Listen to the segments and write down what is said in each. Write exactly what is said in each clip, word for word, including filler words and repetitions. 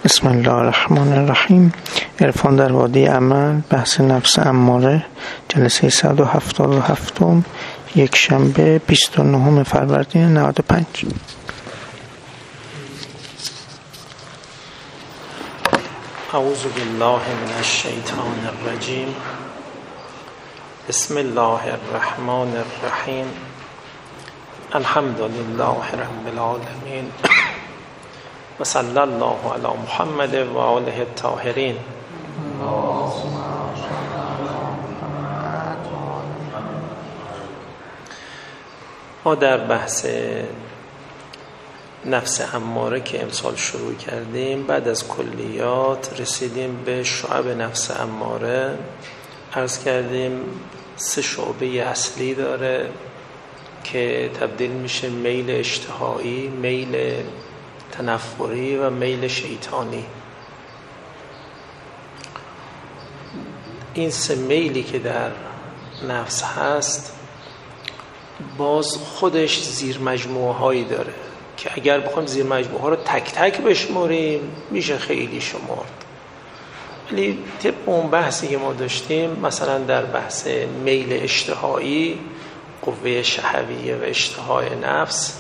بسم الله الرحمن الرحیم. عرفان در وادی عمل، بحث نفس اماره، جلسه صد و هفتاد و هفت، یک شنبه بیست و نه فروردین نود و پنج. اعوذ بالله من الشیطان الرجیم. بسم الله الرحمن الرحیم. الحمد لله رب العالمین و صلی الله علی محمد و آله الطاهرین. ما در بحث نفس اماره که امسال شروع کردیم، بعد از کلیات رسیدیم به شعب نفس اماره. عرض کردیم سه شعبه اصلی داره که تبدیل میشه میل اشتهایی، میل تنفری و میل شیطانی. این سه میلی که در نفس هست باز خودش زیر مجموعه هایی داره که اگر بخوایم زیر مجموعه ها رو تک تک بشماریم میشه خیلی شمرد، ولی طبق اون بحثی که ما داشتیم، مثلا در بحث میل اشتهایی، قوه شهویه و اشتهای نفس،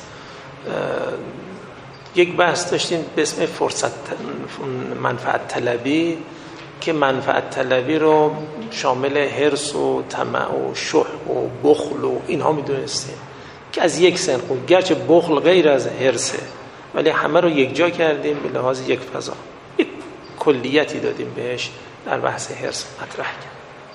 یک بحث داشتیم به اسم فرصت منفعت طلبی که منفعت طلبی رو شامل حرص و طمع و شح و بخل و اینها میدونستیم که از یک سنخ، گرچه بخل غیر از حرصه ولی همه رو یک جا کردیم به لحاظ یک فضا، یک کلیتی دادیم بهش در بحث حرص مطرح کرد.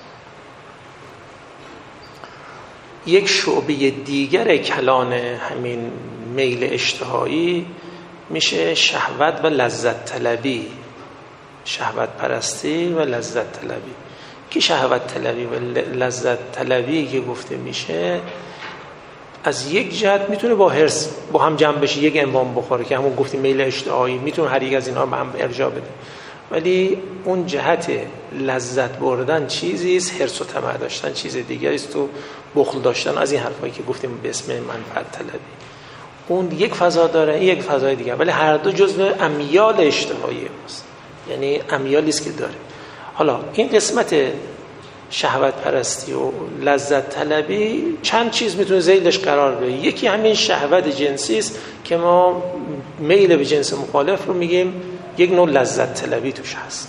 یک شعبه دیگر کلان همین میل اشتهایی میشه شهوت و لذت طلبی، شهوت پرستی و لذت طلبی. که شهوت طلبی و لذت طلبی که گفته میشه از یک جهت میتونه با حرص با هم جمع بشه، یک عنوان بخوره که همون گفتیم میل اشتهایی، میتونه هر یک از اینها به هم ارجاع بده، ولی اون جهت لذت بردن چیزی است، حرص و طمع داشتن چیز دیگری است، و بخل داشتن از این حرفایی که گفتیم به اسم منفعت طلبی. اون یک فضا داره، این یک فضای دیگه، ولی هر دو جزء امیال اشتهایی است، یعنی امیالی است که داره. حالا این قسمت شهوت پرستی و لذت طلبی چند چیز میتونه ذیلش قرار بگیره. یکی همین شهوت جنسی است که ما میل به جنس مخالف رو میگیم یک نوع لذت طلبی توش هست.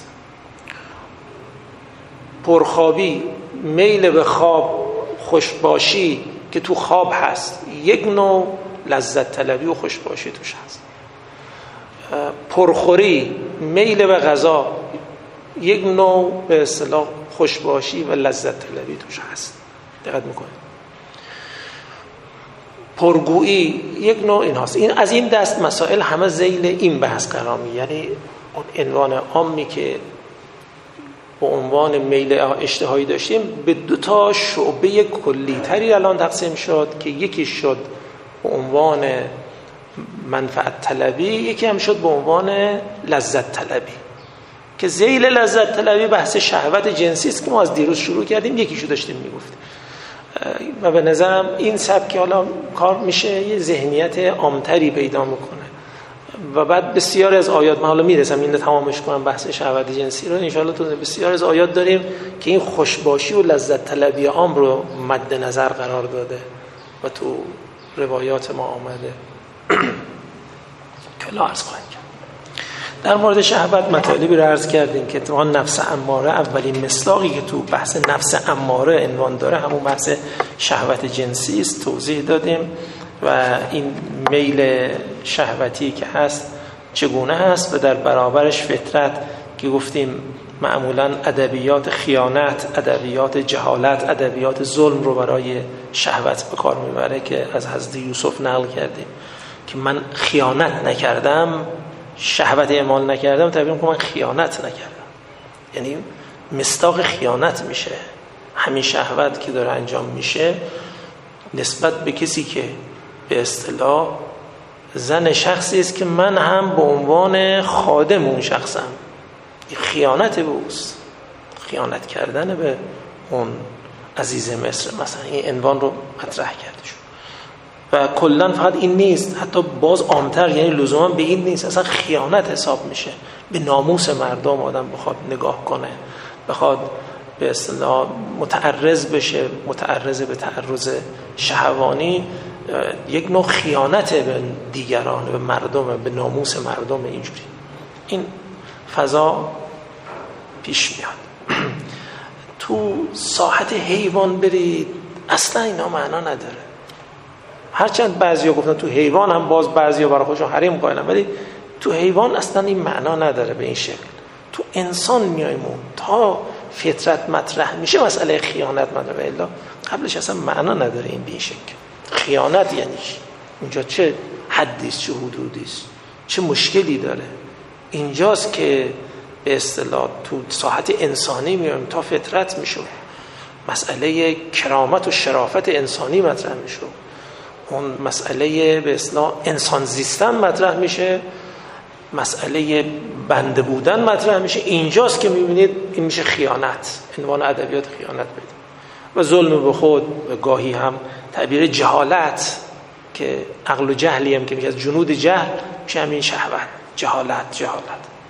پرخوابی، میل به خواب، خوشباشی که تو خواب هست، یک نوع لذت طلبی و خوشباشی توش هست. پرخوری، میل به غذا، یک نوع به اصطلاح خوشباشی و لذت طلبی توش هست. دقت میکنید. پرگویی یک نوع این هست. این از این دست مسائل همه ذیل این بحث قرار می، یعنی اون عنوان عامی که با عنوان میل اشتهایی داشتیم به دو تا شعبه کلی تری الان تقسیم شد که یکی شد به عنوان منفعت طلبی، یکی هم شد به عنوان لذت طلبی. که ذیل لذت طلبی بحث شهوت جنسی است که ما از دیروز شروع کردیم، یکیشو داشتیم میگفتیم و به نظرم این سبک حالا کار میشه یه ذهنیت عامتری پیدا میکنه و بعد بسیار از آیات، من حالا میرسم این رو تمامش کنم بحث شهوت جنسی رو انشاءالله، تو بسیار از آیات داریم که این خوشباشی و لذت طلبی عام رو مد نظر قرار داده و تو روایات ما آمده که لا عرض خواهیم کرد. در مورد شهوت مطالبی رو عرض کردیم که تو نفس اماره اولین مصداقی که تو بحث نفس اماره عنوان داره همون بحث شهوت جنسی است، توضیح دادیم و این میل شهوتی که هست چگونه هست و در برابرش فطرت که گفتیم معمولا ادبیات خیانت، ادبیات جهالت، ادبیات ظلم رو برای شهوت به کار میبره که از حضرت یوسف نقل کردیم که من خیانت نکردم، شهوت اعمال نکردم، تعبیر میکنم من خیانت نکردم، یعنی مصداق خیانت میشه همین شهوت که داره انجام میشه نسبت به کسی که به اصطلاح زن شخصی است که من هم به عنوان خادم اون شخصم. خیانت به اوست، خیانت کردن به اون عزیز مصر. مثلا این عنوان رو مطرح کرده شد. و کلا فقط این نیست، حتی باز عامتر، یعنی لزوما به این نیست، اصلا خیانت حساب میشه. به ناموس مردم آدم بخواد نگاه کنه، بخواد به اصطلاح متعرض بشه، متعرض به تعرض شهوانی، یک نوع خیانت به دیگران، به مردم، به ناموس مردم. اینجوری این فضا پیش میاد. تو ساحت حیوان برید اصلا اینا معنا نداره. هرچند بعضیا گفتن تو حیوان هم باز بعضیا برای خودشون حریم قائلن، ولی تو حیوان اصلا این معنا نداره به این شکل. تو انسان میایم تا فطرت مطرح میشه مسئله خیانت مطرح، الا قبلش اصلا معنا نداره این به این شکل. خیانت یعنی اونجا چه حدیست، چه حدودیست، چه مشکلی داره؟ اینجاست که به اصطلاح تو ساحت انسانی میایم تا فطرت میشه، مسئله کرامت و شرافت انسانی مطرح میشه، اون مسئله به اصطلاح انسان زیستن مطرح میشه، مسئله بنده بودن مطرح میشه. اینجاست که میبینید این میشه خیانت، عنوان ادبیات خیانت بدید. و ظلم به خود، و گاهی هم تعبیر جهالت که عقل و جهلی هم که میگه از جنود جهل میشه همین شهوت، جهالت. جهالت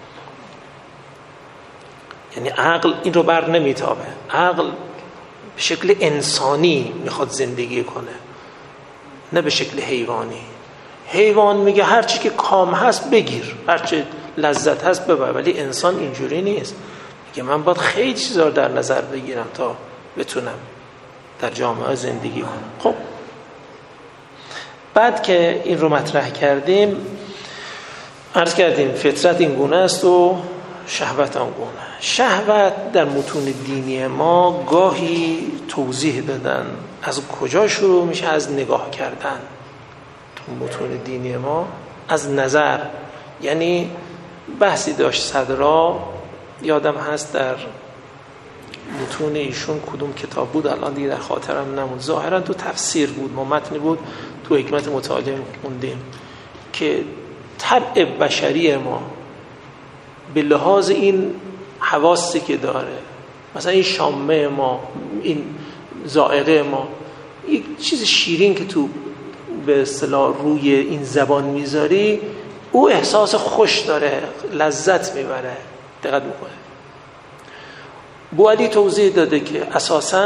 یعنی عقل این رو بر نمیتابه، عقل به شکل انسانی میخواد زندگی کنه، نه به شکل حیوانی. حیوان میگه هر چی که کام هست بگیر، هر چی لذت هست ببر، ولی انسان اینجوری نیست. میگه من باید خیلی چیزا رو در نظر بگیرم تا بتونم در جامعه زندگی کنم. خب بعد که این رو مطرح کردیم، عرض کردیم فطرت این گونه است و شهوت آن گونه. شهوت در متون دینی ما گاهی توضیح دادن از کجا شروع میشه، از نگاه کردن. تو متون دینی ما از نظر، یعنی بحثی داشت صدرا، یادم هست در متون ایشون کدوم کتاب بود الان دیگه در خاطرم نموند، ظاهرا تو تفسیر بود، متنی بود تو حکمت مطالعه خوندیم که طبع بشری ما به لحاظ این حواسی که داره، مثلا این شامه ما، این ذائقه ما، یک چیز شیرین که تو به اصطلاح روی این زبان میذاری، او احساس خوش داره، لذت میبره. دقت میکنه. بوعلی توضیح داده که اساساً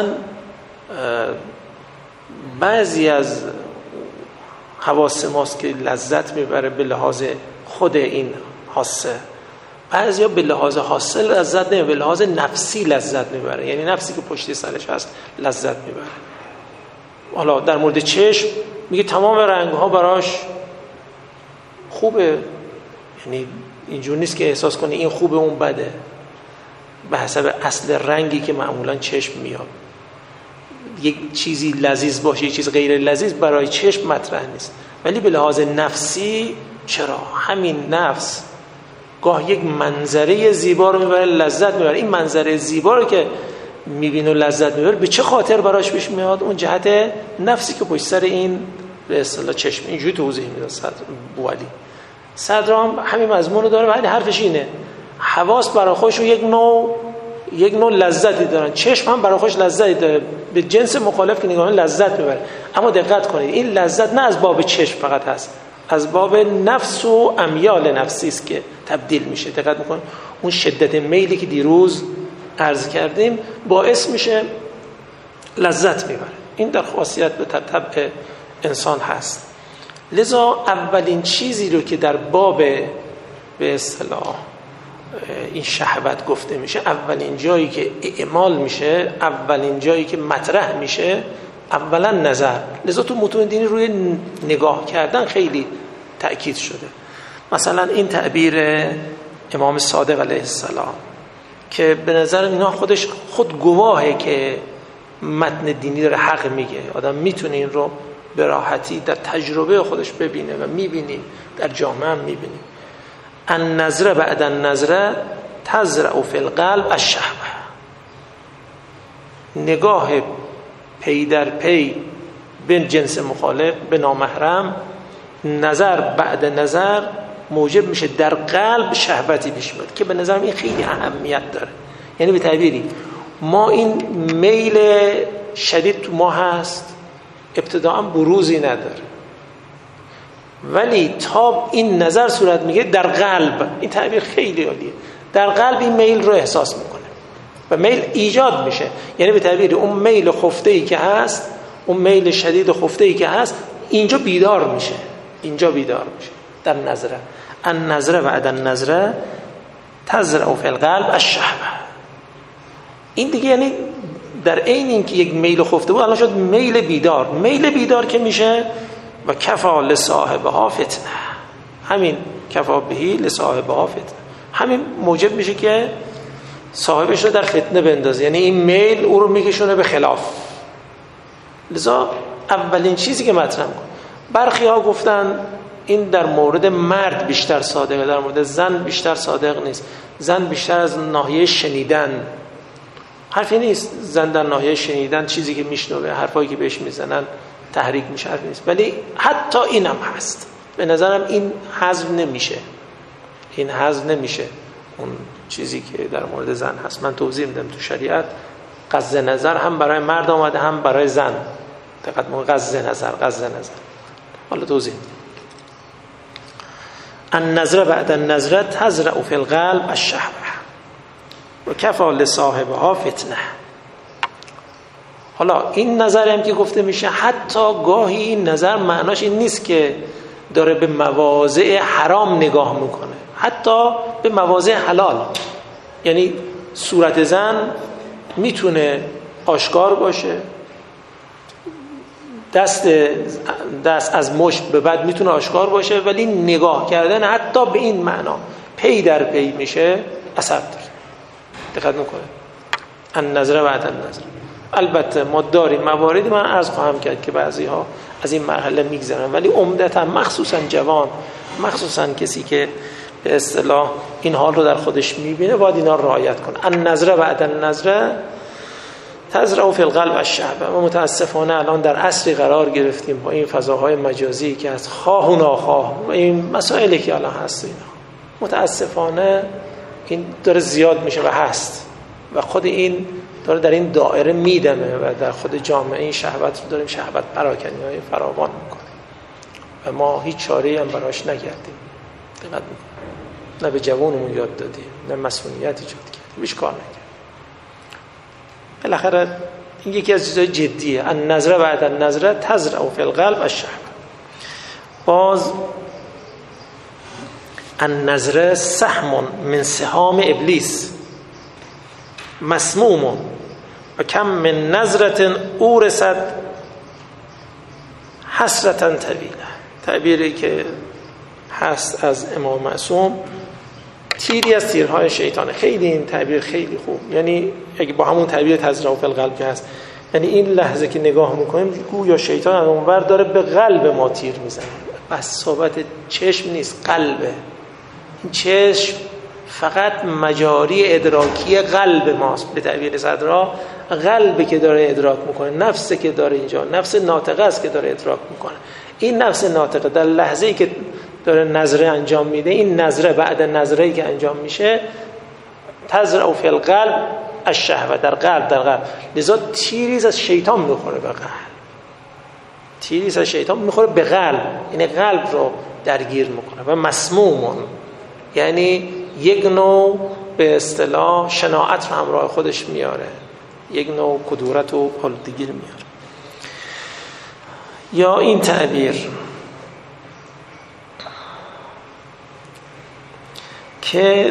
بعضی از حواس ماست که لذت میبره به لحاظ خود این حاسه، بعضی ها به لحاظ حاسه لذت نمیبره، به لحاظ نفسی لذت میبره، یعنی نفسی که پشتی سرش هست لذت میبره. حالا در مورد چشم میگه تمام رنگ ها براش خوبه، یعنی اینجور نیست که احساس کنی این خوبه اون بده، به حسب اصل رنگی که معمولا چشم میاد. یک چیزی لذیذ باشه، یک چیز غیر لذیذ برای چشم مطرح نیست، ولی به لحاظ نفسی چرا؟ همین نفس گاه یک منظره زیبا رو میبره لذت میبره. این منظره زیبا رو که میبینه و لذت میبره به چه خاطر براش پیش میاد؟ اون جهت نفسی که پشت سر این به اصطلاح چشم. اینجوری توضیح میده صدر بوعلی. صدر هم همین مضمون رو داره، ولی حرفش اینه حواس برای خودشون یک نوع یک نوع لذتی دارن، چشم هم برای خودش لذتی داره، به جنس مخالف که نگاه لذت میبره. اما دقت کنید این لذت نه از باب چشم فقط هست، از باب نفس و امیال نفسی است که تبدیل میشه. دقت میکنید اون شدت میلی که دیروز عرض کردیم باعث میشه لذت میبره. این در خاصیت به طبع انسان هست. لذا اولین چیزی رو که در باب به اصطلاح این شهوت گفته میشه، اولین جایی که اعمال میشه، اولین جایی که مطرح میشه، اولا نظر. لذا تو متون دینی روی نگاه کردن خیلی تأکید شده. مثلا این تعبیر امام صادق علیه السلام که به نظر اینا خودش خود گواهه که متن دینی داره حق میگه، آدم میتونه این رو به راحتی در تجربه خودش ببینه و میبینیم در جامعه هم میبینیم. ان نظره بعد النظره تزرع فی القلب الشهوه. نگاه پی در پی به جنس مخالف، به نامحرم، نظر بعد نظر موجب میشه در قلب شهوتی پیش بیاد که به نظرم این خیلی اهمیت داره. یعنی به تعبیری ما این میل شدید تو ما هست، ابتداعا بروزی نداره، ولی تا این نظر صورت میگه در قلب، این تعبیر خیلی عالیه، در قلب این میل رو احساس میکنه و میل ایجاد میشه. یعنی به تعبیر اون میل خفته‌ای که هست، اون میل شدید خفته‌ای که هست اینجا بیدار میشه، اینجا بیدار میشه در نظره. النظره بعد النظره تزرع فی القلب الشهوه. این دیگه یعنی در عین اینکه یک میل خفته بود الان شد میل بیدار. میل بیدار که میشه و کفا لصاحبها فتنه، همین کفا بهی لصاحبها فتنه، همین موجب میشه که صاحبش رو در فتنه بندازه. یعنی این میل او رو میکشونه به خلاف. لذا اولین چیزی که مطرح کن، برخی ها گفتن این در مورد مرد بیشتر صادقه، در مورد زن بیشتر صادق نیست. زن بیشتر از ناحیه شنیدن، حرفی نیست زن در ناحیه شنیدن چیزی که میشنوه، حرفایی که بهش میزنن تحریک میشه، حرفی نیست. ولی حتی اینم هست. به نظرم این حذف نمیشه، این حذف نمیشه اون چیزی که در مورد زن هست. من توضیح میدم تو شریعت قصد نظر هم برای مرد آمده هم برای زن. دقت کنید، قصد نظر، قصد نظر. حالا توضیح میدم. النظر بعد النظر تزرع فی القلب الشهوه و کفا لصاحبها فتنه. حالا این نظر هم که گفته میشه، حتی گاهی این نظر معناش این نیست که داره به مواضع حرام نگاه میکنه، حتی به مواضع حلال. یعنی صورت زن میتونه آشکار باشه، دست دست از مشت به بعد میتونه آشکار باشه، ولی نگاه کردن حتی به این معنا پی در پی میشه اثر داره. دقت میکنه النظر بعد النظر. البته ما داریم مواردی، من عرض خواهم کرد که بعضی ها از این مرحله میگذرن، ولی عمدتا مخصوصا جوان، مخصوصا کسی که به اصطلاح این حال رو در خودش میبینه باید اینا رعایت کنه. النظر بعد النظر تزرع فی القلب الشهوه. و متاسفانه الان در عصری قرار گرفتیم با این فضاهای مجازی که از خواه و ناخواه و این مسائلی که الان هست، اینا متاسفانه این داره زیاد میشه و هست و خود این داره در این دایره میدمه و در خود جامعه این شهوت رو داریم شهوت پراکنی های فراوان میکنه و ما هیچ چاره‌ای هم براش نکردیم. دقت میکنیم، نه به جوانمون یاد دادیم، نه مسئولیت ایجاد کردیم، هیچ کار نکردیم. بالاخره این یکی از چیزهای جدیه. النظر بعد النظر تزرع فی القلب الشهوه. باز النظر سهم من سهام ابلیس مسموم و کم من نظرة اورثت حسرة طویله. تعبیری که هست از امام معصوم، تیری از تیرهای شیطانه. خیلی این تعبیر خیلی خوب، یعنی اگه با همون تعبیر تزرع فی القلب که هست، یعنی این لحظه که نگاه میکنیم گویا شیطان از اونور داره به قلب ما تیر میزنه. بس صحبت چشم نیست، قلبه. این چشم فقط مجاری ادراکی قلب ماست. به تعبیر صدرا قلبی که داره ادراک میکنه، نفسی که داره اینجا، نفس ناطقه است که داره ادراک میکنه. این نفس ناطقه در لحظه‌ای که داره نظره انجام میده، این نظره بعد نظره‌ای که انجام میشه تزرع فی القلب الشهوه، در قلب، در قلب. لذا تیریز از شیطان میخوره به قلب، تیریز از شیطان میخوره به قلب، یعنی قلب رو درگیر میکنه. و مسمومون یعنی یک نوع به اصطلاح شناعت رو همراه خودش میاره، یک نوع کدورت و آلودگی رو میاره. یا این تعبیر که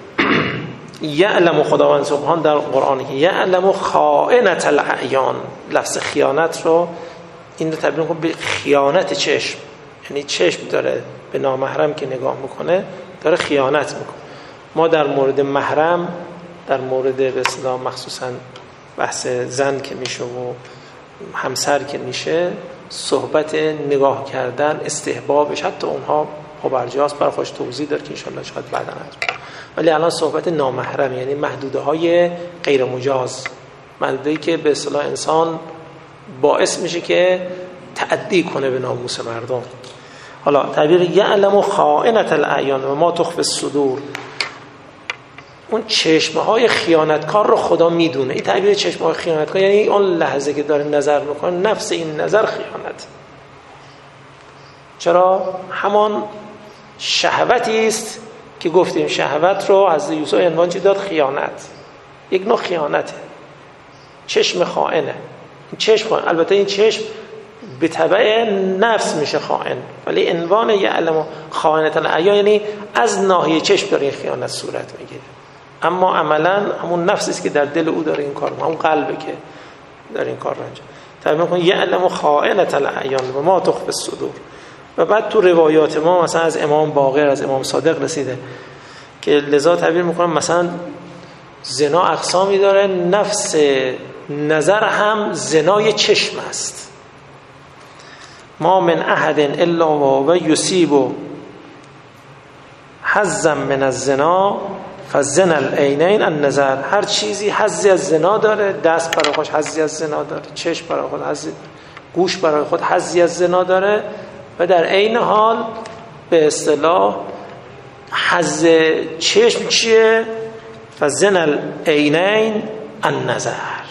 یعلم خداوند سبحان در قرآن که یعلم خائنة الاعیان، لفظ خیانت رو این رو تبدیل کنه به خیانت چشم، یعنی چشم داره به نامحرم که نگاه میکنه داره خیانت میکنه. ما در مورد محرم، در مورد به اصطلاح مخصوصا بحث زن که میشه و همسر که میشه، صحبت نگاه کردن استحبابش، حتی اونها خبرجاست برای خودش توضیح داره که انشالله شاید بعدا هست. ولی الان صحبت نامحرم یعنی محدوده های غیر مجاز، محدوده‌ای که به اصطلاح انسان باعث میشه که تعدی کنه به ناموس مردم. حالا تعبیر یعلم خائنة الاعیان و ما تخفی الصدور، اون چشمه های خیانتکار رو خدا میدونه. این تعبیر چشمه های خیانتکار یعنی اون لحظه که داره نظر میکنه، نفس این نظر خیانت. چرا؟ همان شهوتی است که گفتیم شهوت رو از یوسف عنوان چی داد؟ خیانت. یک نوع خیانته، چشم خائنه. این چشم خائن، البته این چشم به تبع نفس میشه خائن، ولی عنوان یعلم خائنة الاعیان یعنی از ناحیه چشم داره این خیانت صورت میگیره، اما عملا همون نفسی است که در دل او داره این کار میکنه، همون قلبه که داره این کار رو انجام تعبیر میکنه یعلم خائنة الاعیان و ما تخفی الصدور. و بعد تو روایات ما مثلا از امام باقر، از امام صادق رسیده که لذا تعبیر میکنم مثلا زنا اقسامی داره، نفس نظر هم زنای چشم است. ما من احد الا و یصیب حظا من الزنا فالزنا العینین النظر. هر چیزی حظی از زنا داره، دست برای خودش حظی از زنا داره، چشم برای خود حظی داره، گوش برای خود حظی از زنا داره، و در عین حال به اصطلاح حظ چشم چیه؟ فالزنا العینین النظر.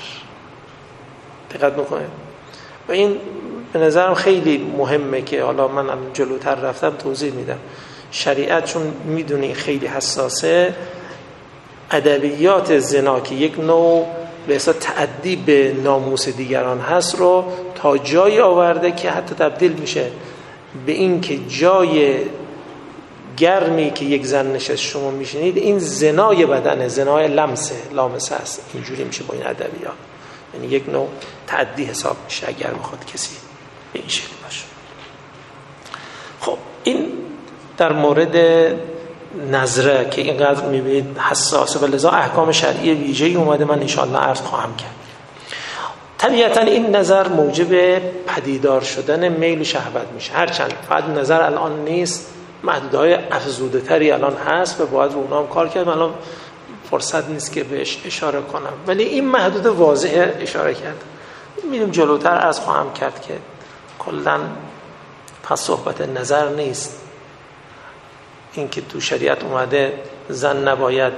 دقت میکنید؟ و این به نظرم خیلی مهمه که حالا من جلوتر رفتم توضیح میدم. شریعت چون میدونه خیلی حساسه، ادبیات زنا که یک نوع به اصطلاح تعدی به ناموس دیگران هست رو تا جایی آورده که حتی تبدیل میشه به این که جای گرمی که یک زن نشست شما میشینید این زنای بدنه، زنای لمسه، لامسه است. اینجوری میشه با این ادبیات، یعنی یک نوع تعدی حساب میشه اگر بخواد کسی به این شکل باشه. خب این در مورد نظره که اینقدر میبینید حساسه و لذا احکام شرعی ویژه‌ای اومده، من انشاءالله عرض خواهم کرد. طبیعتا این نظر موجب پدیدار شدن میل و شهوت میشه، هرچند فقط نظر الان نیست، محدودهای افزوده تری الان هست و باید رو اونا هم کار کرد. الان فرصت نیست که بهش اشاره کنم، ولی این محدود واضح اشاره کرد. میریم جلوتر عرض خواهم کرد که کلا پس صحبت نظر نیست. این که تو شریعت اومده زن نباید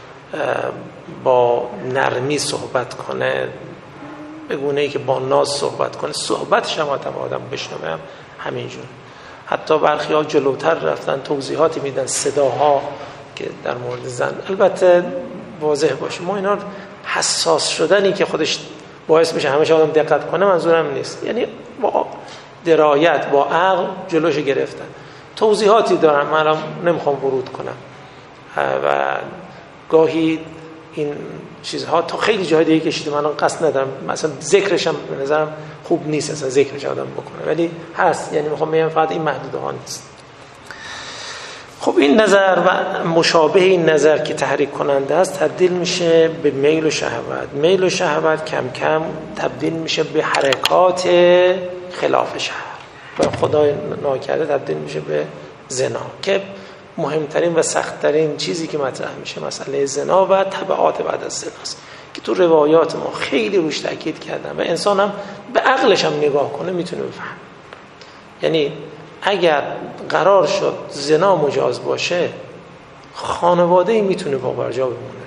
با نرمی صحبت کنه، به گونه‌ای که با ناز صحبت کنه، صحبتش هم آدم بشنوه، هم همینجور. حتی برخی ها جلوتر رفتن توضیحاتی میدن صداها که در مورد زن، البته واضح باشه ما اینا حساس شدنی که خودش باعث میشه همه آدم دقت کنه منظورم نیست، یعنی با درایت با عقل جلوش گرفتن. توضیحاتی دارم من الان نمیخوام ورود کنم و گاهی این چیزها تا خیلی جای دیگه کشیده، من الان قصد ندارم مثلا ذکرش هم به نظرم خوب نیست اصلا ذکرش آدم بکنه، ولی هست، یعنی میخوام بگم فقط این محدوده ها نیست. خب این نظر و مشابه این نظر که تحریک کننده است تبدیل میشه به میل و شهوت. میل و شهوت کم کم تبدیل میشه به حرکات خلاف شرع و خدای ناکرده تبدیل میشه به زنا، که مهمترین و سختترین چیزی که مطرح میشه مسئله زنا و تبعات بعد از زنا است که تو روایات ما خیلی روش تاکید کردن و انسان هم به عقلش هم نگاه کنه میتونه بفهم. یعنی اگر قرار شد زنا مجاز باشه، خانواده میتونه پابرجا بمونه،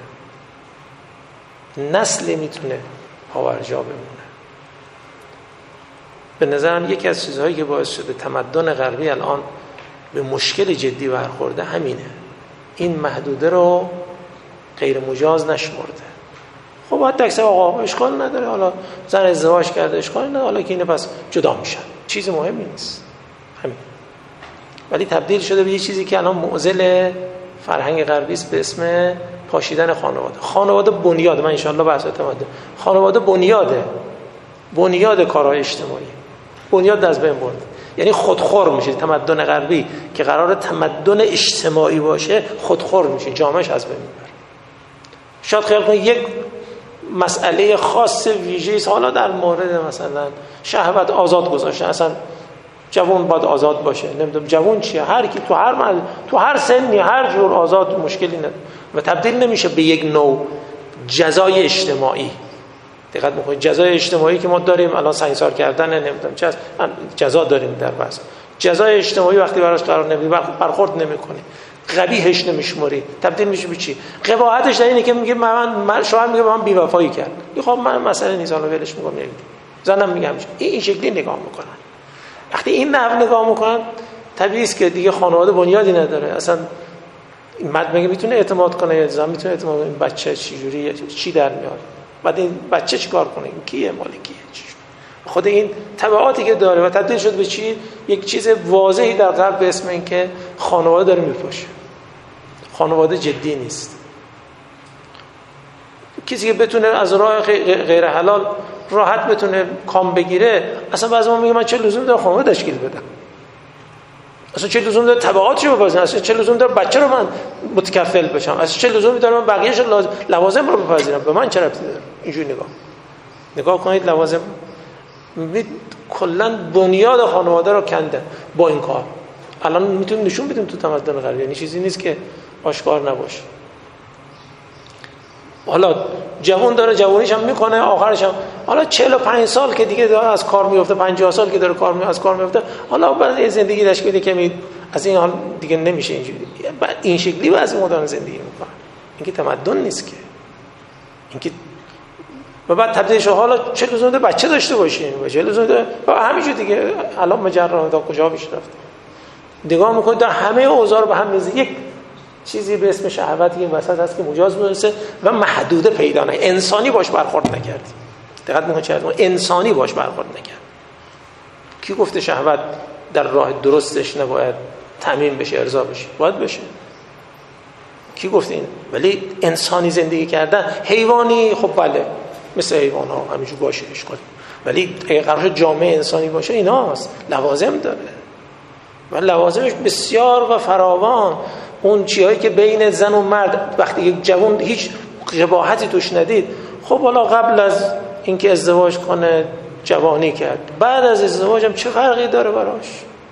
نسل میتونه پابرجا بمونه. به نظرم یکی از چیزهایی که باعث شده تمدن غربی الان به مشکل جدی برخورده همینه، این محدوده رو غیر مجاز نشمرده. خب باید تکسه آقا اشکال نداره، حالا زن ازدواج کرده اشکال نداره، حالا که اینه پس جدا میشن، چیز مهمی نیست همین. ولی تبدیل شده به یه چیزی که الان معضل فرهنگ غربی است به اسم پاشیدن خانواده. خانواده بنیاد، من انشالله بحث تمدن، خانواده بنیاده، بنیاد کارهای اجتماعی، بنیاد از بین برده. یعنی خودخور میشه تمدن غربی که قرار تمدن اجتماعی باشه، خودخور میشه، جامعهش از بین میبره. شاید خیال کنید یک مسئله خاص ویژه‌ای است، حالا در مورد مثلا شهوت آزاد گذاشتن، اصلا جوان باید آزاد باشه، نمیدونم جوان چیه، هر کی تو هر مل... تو هر سنی هر جور آزاد، مشکلی نداره و تبدیل نمیشه به یک نوع جزای اجتماعی. دقت میکنید جزای اجتماعی که ما داریم الان سنگسار کردن نمیدونم چه است، جزا داریم در بحث جزای اجتماعی وقتی براش قرار نمیدی، برخورد نمیکنی، قبیحش نمیشمری، تبدیل میشه به چی؟ قباحتش در اینه که میگه من, من شوهر میگه من بی‌وفایی کرد، خب من مسئله نیست، حالا ولش میگم، زنم میگم این این شکلی نگاه میکنن. وقتی این نحو نگاه میکنن طبیعی است که دیگه خانواده بنیادی نداره. اصلا مرد مگه میتونه اعتماد کنه یا زن میتونه اعتماد کنه؟ این بچه چی جوری چی در میاره؟ بعد این بچه چیکار کنه؟ این کیه؟ مال کیه؟ چی؟ خود این تبعاتی که داره و تبدیل شد به چی؟ یک چیز واضحی در غرب به اسم این که خانواده داره میپاشه. خانواده جدی نیست. کسی که بتونه از راه غیر حلال راحت بتونه کام بگیره، اصلا بعضی ما میگه من چه لزومی داره خانواده تشکیل بدم؟ اصلا چه لزومی داره تبعاتشو بپذیرم؟ اصلا چه لزومی داره بچه رو من متکفل بشم؟ اصلا چه لزومی داره من بقیه‌اش لوازم رو بپذیرم؟ به من چه ربطی داره؟ اینجوری نگاه نگاه کنید. لوازم کلا بنیاد خانواده رو کنده با این کار. الان میتونیم نشون بدیم تو تمدن غربی، یعنی چیزی نیست که آشکار نباشه. حالا جوان داره جوانیش هم میکنه، آخرش هم حالا چهل و پنج سال که دیگه داره از کار میفته، پنجاه سال که داره کار می از کار میفته، حالا بعد زندگی داشته که می از این حال دیگه نمیشه اینجوری. این شکلی بعضی مدرن زندگی میکنن. این که تمدن نیست که. این که و بعد تبدیلش حالا چه لزوم داره بچه داشته باشیم؟ چه لزوم داره همینجوری دیگه؟ الان مجرد تا کجا پیش رفته؟ نگاه میکنید در همه اوضاع رو به هم میزه. یک چیزی به اسم شهوت این وسط هست که مجاز می‌دونسته و محدوده پیدا نه. انسانی باش برخورد نکردی. دقت می‌کنید چه انسانی باش برخورد نکرد. کی گفته شهوت در راه درستش نباید تامین بشه، ارضا بشه؟ باید بشه. کی گفته این؟ ولی انسانی زندگی کردن، حیوانی خب بله مثل حیوان‌ها همینجور باشه اشکالی، ولی اگه قرار جامعه انسانی باشه ایناست، لوازم داره و لوازمش بسیار و فراوان. اون چیزایی که بین زن و مرد وقتی یک جوان هیچ قباحتی توش ندید، خب حالا قبل از اینکه ازدواج کنه جوانی کرد، بعد از ازدواج هم چه فرقی داره براش؟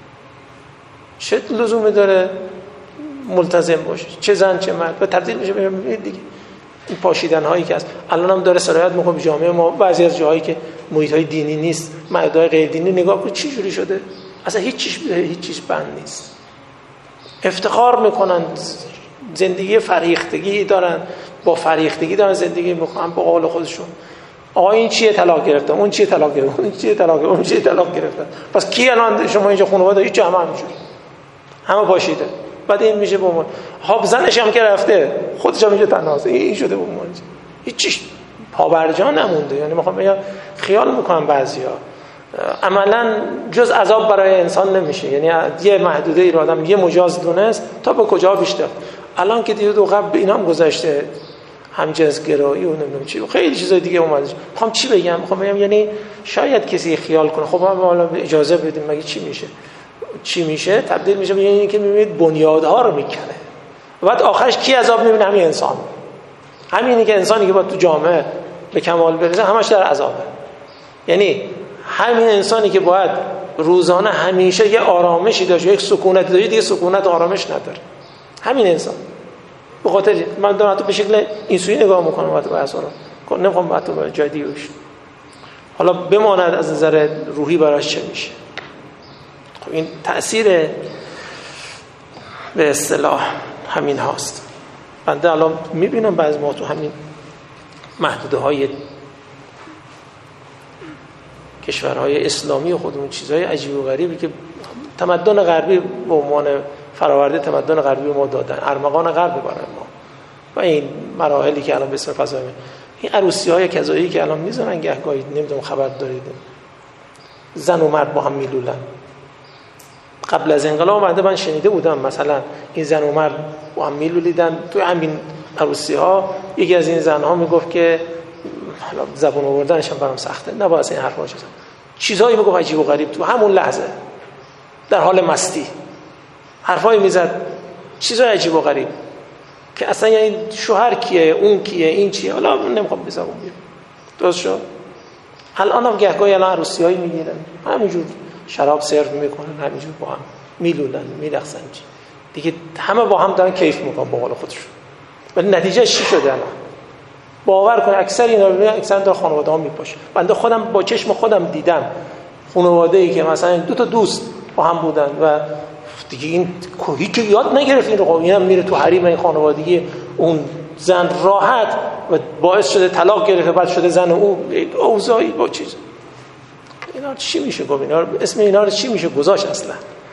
چه لزومی داره ملتزم باشه؟ چه زن چه مرد و تبدیل میشه به دیگه. این پاشیدن هایی که هست الان هم داره سرایت میکنه به جامعه ما. بعضی از جاهایی که محیط های دینی نیست، مردای غیر دینی، نگاه کن چی جوری شده، اصلا هیچ چیز هیچ چیز بند نیست. افتخار میکنن، زندگی فریختگی دارن، با فریختگی دارن زندگی میکنن به قول خودشون. آقا این چیه طلاق گرفتن، اون چیه طلاق گرفتن، اون چیه طلاق گرفتن، اون چیه طلاق گرفتن. پس کی الان شما اینجا خانواده هیچ همه همینجوری همه پاشیده. بعد این میشه بمون خب زنش هم که رفته خودش هم اینجا تنهاست، این شده بمون هیچ چیز پابرجا نمونده. یعنی میخوام بگم خیال میکنم بعضیا عملا جز عذاب برای انسان نمیشه. یعنی یه محدوده ای رو آدم یه مجاز دونست تا به کجا بیشتر. الان که دیگه دو قبل اینا هم گذشته، همجنسگرایی و نمیدونم چی و خیلی چیزای دیگه اومده. میخوام چی بگم؟ میخوام بگم یعنی شاید کسی خیال کنه خب حالا اجازه بدیم مگه چی میشه؟ چی میشه؟ تبدیل میشه به اینی که میبینید بنیادها رو میکنه. و بعد آخرش کی عذاب میبینه؟ همین انسان. همینی که انسانی که باید تو جامعه به کمال برسه همش در عذابه. یعنی همین انسانی که باید روزانه همیشه یه آرامشی داشته، یک سکونتی داشته، دیگه سکونت آرامش نداره. همین انسان. به خاطر من دارم تو به شکل اینسویی نگاه میکنم وقتی بحث رو نمیخوام با تو جای دیگه بشه. حالا بماند از نظر روحی براش چه میشه. خب این تأثیر به اصطلاح همین هاست. بنده الان میبینم بعضی ما تو همین محدوده های کشورهای اسلامی خودمون چیزهای عجیب و غریبی که تمدن غربی به عنوان فراورده تمدن غربی ما دادن، ارمغان غرب برای ما و این مراحلی که الان به اسم فضای این عروسی‌های کذایی که الان میذارن گهگاهی نمیدونم خبر دارید زن و مرد با هم میلولن. قبل از انقلاب بعد من شنیده بودم مثلا این زن و مرد با هم میلولیدن تو همین عروسی‌ها. یکی از این زن‌ها میگفت که حالا زبون آوردنش هم برام سخته، نباید این حرفا چیزا چیزایی میگفت عجیب و غریب تو همون لحظه در حال مستی حرفایی میزد، چیزای عجیب و غریب که اصلا یعنی شوهر کیه، اون کیه، این چیه، حالا نمیخوام بزنم بیام درست شد. الان هم گهگاهی الان عروسی‌هایی میگیرن همینجور شراب سرو میکنن، همینجور با هم میلولن میرقصن دیگه، همه با هم دارن کیف میکنن با قول خودشون. ولی نتیجه چی شده الان؟ باور کن اکثر اینا رو اکثر در خانواده ها میپاشه. بنده خودم با چشم خودم دیدم خانواده‌ای که مثلا دو تا دوست با هم بودن و دیگه این هیچ یاد نگرفت این رو، اینم میره تو حریم این خانوادگی اون زن راحت و باعث شده طلاق گرفته، بعد شده زن او اوضاعی با چیز. اینا چی میشه گفت؟ اینا اسم اینا رو چی میشه گذاشت اصلا؟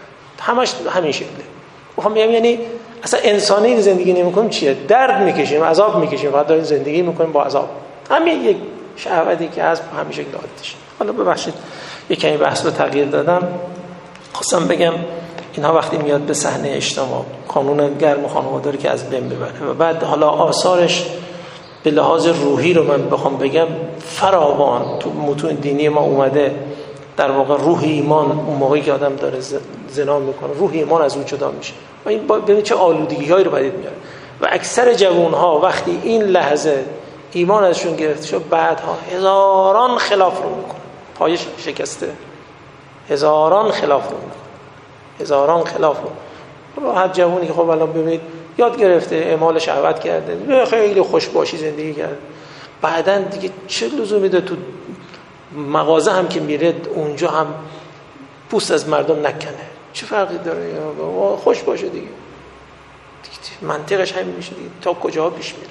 همش همین شکله. میخوام بگم یعنی اصلا انسانی زندگی نمی‌کنیم چیه؟ درد میکشیم، عذاب میکشیم، فقط داریم زندگی میکنیم با عذاب. همین یک شهوتی که از همین شکل عادیش. حالا ببخشید یک کمی بحث رو تغییر دادم. خواستم بگم اینها وقتی میاد به صحنه اجتماع، قانون گرم خانواده‌ای که از بین ببره و بعد حالا آثارش به لحاظ روحی رو من بخوام بگم فراوان تو متون دینی ما اومده. در واقع روح ایمان اون موقعی که آدم داره زنا میکنه، روح ایمان از اون جدا میشه و این ببین چه آلودگی‌هایی رو پدید میاره. و اکثر جوان‌ها وقتی این لحظه ایمان ازشون گرفته شد، بعدها هزاران خلاف رو میکنه، پایش شکسته، هزاران خلاف رو میکنه، هزاران خلاف رو. راحت جوونی که خب الان ببینید یاد گرفته، اعمال شهوت کرده، خیلی خوشباشی زندگی کرده، بعدن دیگه چه لزومی داره تو مغازه هم که میره اونجا هم پوست از مردم نکنه؟ چه فرقی داره؟ خوش باشه دیگه, دیگه منطقش همین میشه دیگه. تا کجا پیش میره؟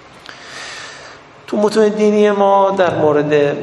تو متون دینی ما در مورد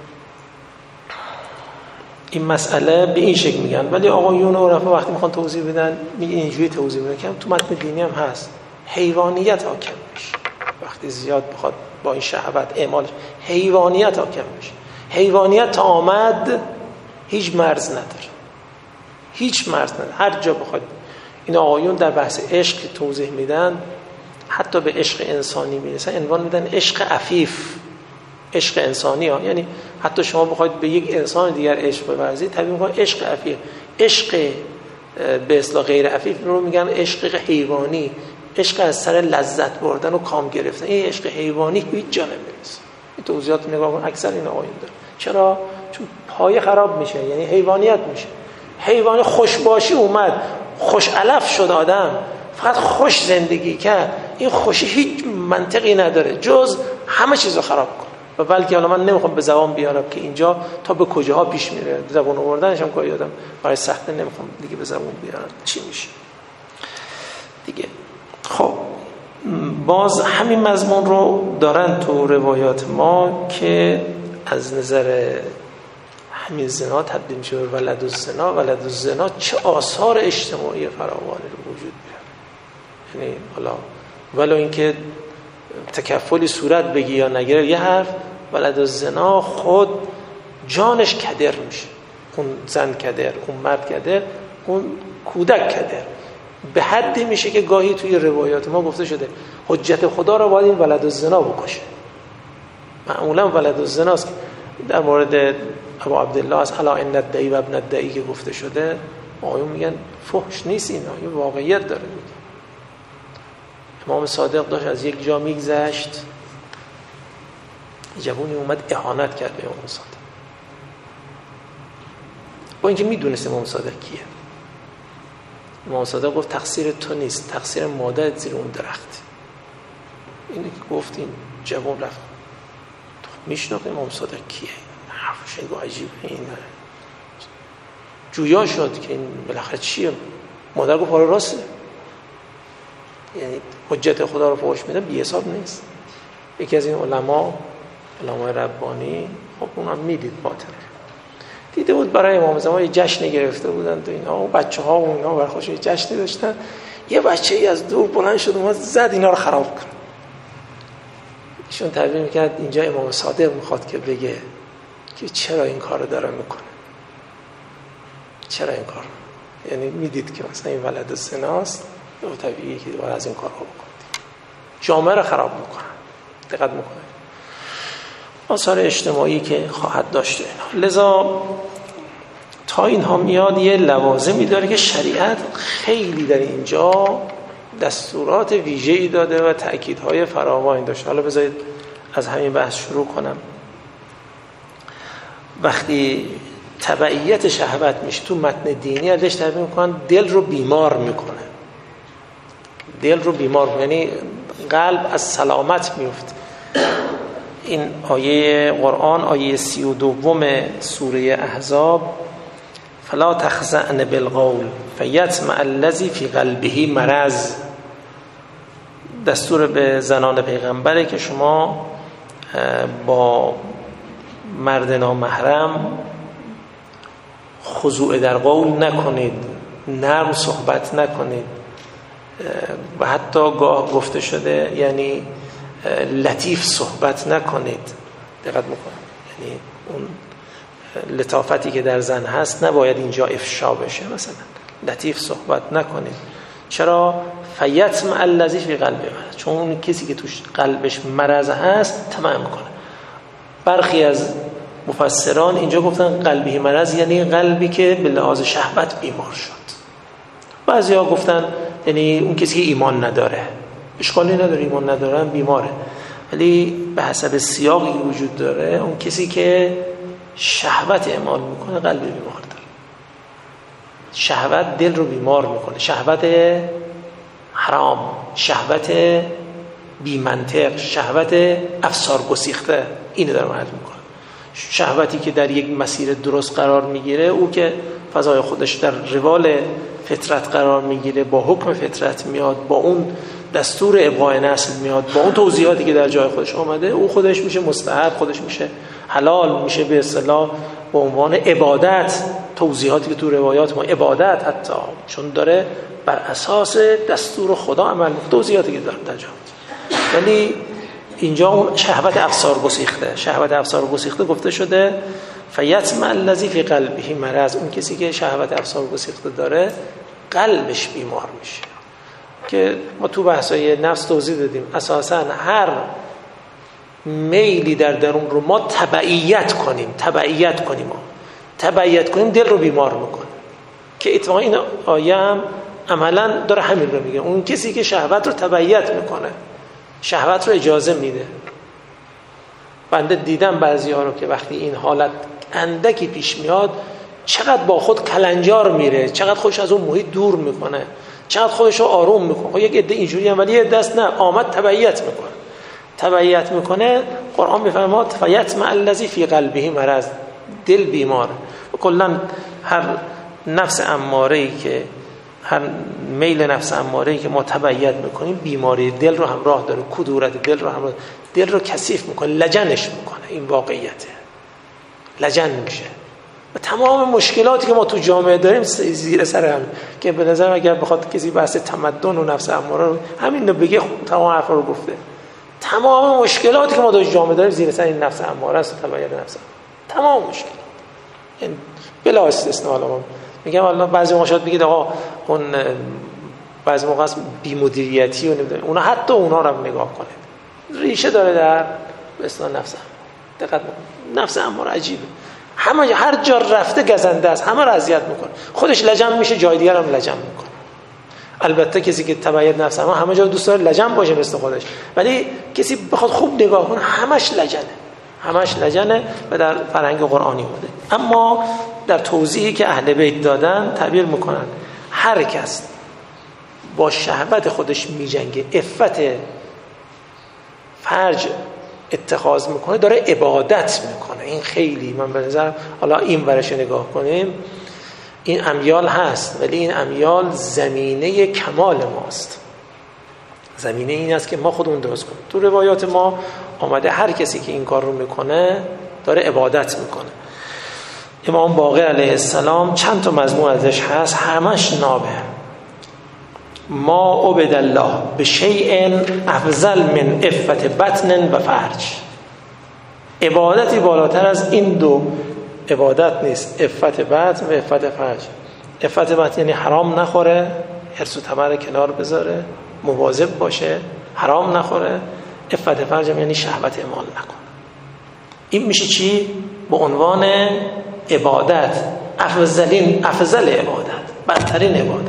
این مسئله به این شکل میگن، ولی آقایون و رفا وقتی میخوان توضیح بدن میگن اینجوری توضیح بدن که تو متن دینی هم هست، حیوانیت حاکم میشه. وقتی زیاد بخواد با این شهوت اعمالش، حیوانیت حاکم میشه. حیوانیت تا آمد هیچ مرز نداره، هیچ مرز نداره. هر جا بخواد این آقایون در بحث عشق توضیح میدن، حتی به عشق انسانی میرسن، عنوان میدن عشق عفیف، عشق انسانی ها. یعنی حتی شما بخواید به یک انسان دیگر عشق بورزید، طبیعی میگن عشق عفیف. عشق به اصطلاح غیر عفیف رو میگن عشق حیوانی، عشق از سر لذت بردن و کام گرفتن. این عشق حیوانی هیچ جا نمیرسه. این توضیحات نگاه کن اکثر این آقایون داره. چرا؟ چون پایه خراب میشه، یعنی حیوانیت میشه. حیوانی خوشباشی اومد، خوش علف شد، آدم فقط خوش زندگی کرد، این خوشی هیچ منطقی نداره جز همه چیز رو خراب کن. و بلکه حالا من نمیخوام به زبان بیارم که اینجا تا به کجاها پیش میره، زبان آوردنش هم کاری آدم برای سخته، نمیخوام دیگه به زبان بیارم چی میشه دیگه. خب باز همین مضمون رو دارن تو روایات ما که از نظر همین زنا تبدیل میشه به ولد الزنا. ولد الزنا چه آثار اجتماعی فراوانی رو وجود میاره. یعنی حالا ولو اینکه تکفلی صورت بگی یا نگیره یه حرف، ولد الزنا خود جانش کدر میشه. اون زن کدر، اون مرد کدر، اون کودک کدر. به حدی میشه که گاهی توی روایات ما گفته شده حجت خدا رو باید این ولد الزنا بکشه. معمولا ولد الزنا است. در مورد ابو عبدالله از الا ان الدعی و ابن الدعی که گفته شده، آقایون میگن فحش نیست، اینا این واقعیت داره میگه. امام صادق داشت از یک جا میگذشت، جوونی اومد اهانت کرد به امام صادق، با اینکه میدونست امام صادق کیه. امام صادق گفت تقصیر تو نیست، تقصیر مادرت زیر اون درخت. اینو که گفت این جوون رفت میشناخت امام صادق کیه، حرفش اینگاه عجیبه، این جویا شد که این بالاخره چیه. مادر گفت حالا راسته، یعنی حجت خدا رو فحش میده بی حساب نیست. یکی از این علما، علمای ربانی، خب اونم میدید باطل دیده بود، برای امام زمان یه جشن گرفته بودن تو اینا و بچه ها و اینا برخوش یه جشنی داشتن. یه بچه ای از دور بلند شد اومد زد اینا رو خراب کرد. ایشون تعبیر میکرد اینجا امام صادق میخواد که بگه که چرا این کار رو داره میکنه، چرا این کار، یعنی میدید که مثلا این ولد الزناست و طبیعیه که باید از این کار رو بکنید، جامعه رو خراب میکنن. دقت میکنه آثار اجتماعی که خواهد داشت اینا. لذا تا اینها میاد یه لوازمی داره که شریعت خیلی در اینجا دستورات ویژه‌ای داده و تأکیدهای فراوانی داشته. حالا بذارید از همین بحث شروع کنم. وقتی تبعیت شهوت میشه تو متن دینی ازش تعبیر میکنن دل رو بیمار میکنه، دل رو بیمار میکنه، یعنی قلب از سلامت میفته. این آیه قرآن، آیه سی و دوم سوره احزاب، فلا تخزعن بالقول فیطمع الذی فی قلبه مرض، دستور به زنان پیغمبره که شما با مرد نامحرم خضوع در قول نکنید، نرم صحبت نکنید و حتی گاه گفته شده یعنی لطیف صحبت نکنید. دقت میکنید یعنی اون لطافتی که در زن هست نباید اینجا افشا بشه. مثلا لطیف صحبت نکنید. چرا؟ فیطمع الذی فی قلبه مرض، چون اون کسی که توش قلبش مرض هست طمع میکنه. برخی از مفسران اینجا گفتن قلبی مرض یعنی قلبی که به لحاظ شهوت بیمار شد. بعضیا گفتن یعنی اون کسی که ایمان نداره. اشکالی نداره، ایمان نداره بیماره، ولی به حسب سیاقی وجود داره اون کسی که شهوت اعمال میکنه قلب بیمار داره. شهوت دل رو بیمار میکنه، شهوت حرام، شهوت بی منطق، شهوت افسار گسیخته، اینو داره عرض میکنه. شهوتی که در یک مسیر درست قرار میگیره، او که فضای خودش در روال فطرت قرار میگیره، با حکم فطرت میاد، با اون دستور ابقاء نسل میاد، با اون توضیحاتی که در جای خودش آمده، او خودش میشه مستحب، خودش میشه حلال، میشه به اصطلاح به عنوان عبادت. توضیحاتی که تو روایات ما عبادت حتی چون داره بر اساس دستور خدا عمل میکنه، توضیحاتی که داره در جا. ولی اینجا اون شهوت افسار گسیخته، شهوت افسار گسیخته گفته شده فیطمع الذی فی قلبه مرض، اون کسی که شهوت افسار گسیخته داره قلبش بیمار میشه. که ما تو بحثای نفس توضیح دادیم اساساً هر میلی در درون رو ما تبعیت کنیم تبعیت کنیم ما تبعیت کنیم دل رو بیمار میکنه. که اتفاقا این آیه هم عملاً داره همین رو میگه. اون کسی که شهوت رو تبعیت میکنه، شهوت رو اجازه میده. بنده دیدم بعضی ها رو که وقتی این حالت اندکی پیش میاد چقدر با خود کلنجار میره، چقدر خودش از اون محیط دور میکنه، چقدر خودش رو آروم میکنه. یک عده اینجوری هم، ولی یه دست نه، آمد تبعیت میکنه تبعیت میکنه. قرآن میفرماد فیطمع الذی فی قلبه مرض، دل بیماره. و کلا هر نفس اماره‌ای که هر میل نفس اماره‌ای که ما تبعیت میکنیم بیماری دل رو همراه داره، کدورت دل رو همراه، دل رو کثیف میکنه، لجنش میکنه. این واقعیته، لجن میشه. و تمام مشکلاتی که ما تو جامعه داریم زیر سر هم که به نظر اگر بخواد کسی بحث تمدن و نفس اماره رو همین رو بگه تمام حرفا رو گفته. تمام مشکلاتی که ما تو جامعه داریم زیر سر این نفس اماره است و تبعیت نفس. تمام مشکلات یعنی بلا استثناء. حالا میگم والله بعضی موقع شاید بگید آقا اون بعضی موقع است بی مدیریتی و نمیدونم اونا، حتی اونا رو هم نگاه کنید ریشه داره در اصلا نفس. دقت نفس اماره عجیبه، همه هر جا رفته گزنده است، همه رو اذیت میکنه، خودش لجن میشه، جای دیگر هم لجن میکنه. البته کسی که تبعیت نفس همه همه جا دوست داره لجن باشه مثل خودش، ولی کسی بخواد خوب نگاه کنه همش لجنه، همش لجنه و در فرهنگ قرآنی بوده. اما در توضیحی که اهل بیت دادن تعبیر میکنن هر کس با شهوت خودش میجنگه، عفت فرج اتخاذ میکنه، داره عبادت میکنه. این خیلی من به نظر، حالا این ورش نگاه کنیم، این امیال هست ولی این امیال زمینه کمال ماست. زمینه این است که ما خودمون درست کنیم. تو روایات ما آمده هر کسی که این کار رو میکنه داره عبادت میکنه. امام باقر علیه السلام چند تا مضمون ازش هست، همش نابه. ما عبد الله بشیء افضل من عفت بطن و فرج. عبادتی بالاتر از این دو عبادت نیست، عفت بطن و عفت فرج. عفت بطن یعنی حرام نخوره، حرص و طمع کنار بذاره، مواظب باشه، حرام نخوره. عفت فرج یعنی شهوت اعمال نکنه. این میشه چی؟ به عنوان عبادت، افضلین افضل عبادت، بدترین عبادت.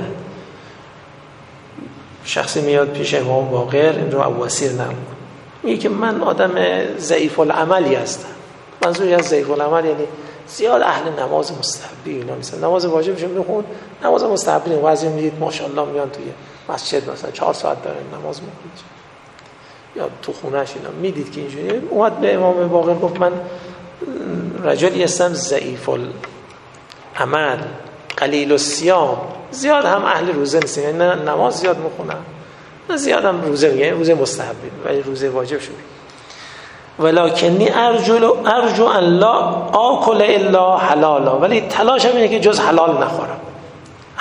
شخصی میاد پیش امام باقر، این رو ابواسیر نقل میگه که من آدم ضعیف العملی هستم. منظوری از ضعیف العمل یعنی زیاد اهل نماز مستحبی اینا، مثلا نماز واجبش میخون، نماز مستحبی نه. بعضی میدید ماشاءالله میان توی مسجد مثلا چهار ساعت دارن نماز میخونن، یا تو خونه‌اش اینا میدید که اینجوری. اومد به امام باقر گفت من رجلی هستم ضعیف العمل قلیل الصیام، زیاد هم اهل روزه نیستم، یعنی نه نماز زیاد میخونم نه زیاد هم روزه میگه، روزه مستحبی ولی روزه واجب شد. ولکنی ارجو ارجو ان لا آکل الا حلالا، ولی تلاشم اینه که جز حلال نخورم.